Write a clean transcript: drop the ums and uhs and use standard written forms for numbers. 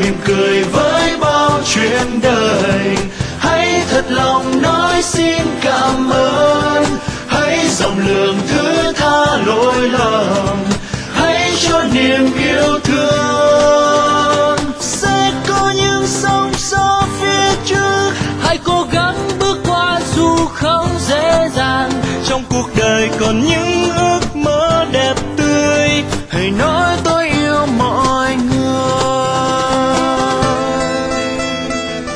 mỉm cười với bao chuyện đời. Hãy thật lòng nói xin cảm ơn, hãy rộng lượng thứ tha lỗi lầm, hãy cho niềm yêu